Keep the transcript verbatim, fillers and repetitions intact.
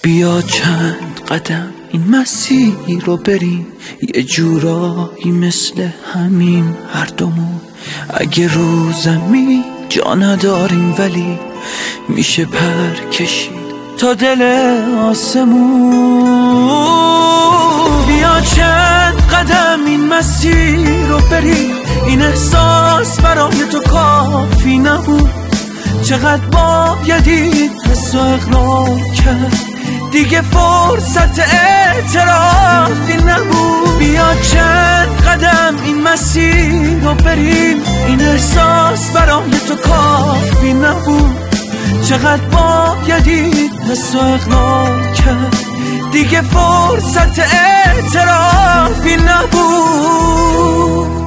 بیا چند قدم این مسیر رو بریم، یه جورایی مثل همین هر دومون. اگه رو زمین جا نداریم ولی میشه پر کشید تا دل آسمون. بیا چند قدم این مسیر رو بریم، این احساس برای تو کافی نبود. چقدر بایدی حس و اقرار کرد، دیگه فرصت اعترافی نبود. بیا چند قدم این مسیر رو بریم، این احساس برای تو کافی نبود. چقدر بایدی حس و اقرار کرد، دیگه فرصت اعترافی نبود.